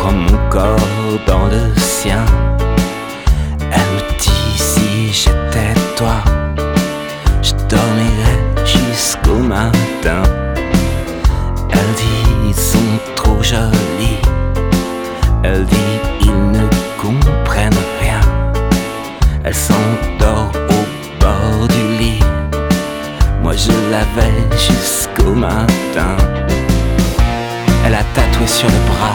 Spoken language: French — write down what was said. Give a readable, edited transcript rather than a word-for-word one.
prend mon corps dans le sien. Elle me dit si j'étais toi, je dormirais jusqu'au matin. Elle dit ils sont trop jolis, elle dit ils ne comprennent rien. Elle s'endort au bord du lit, moi je l'avais jusqu'au matin. Elle a tatoué sur le bras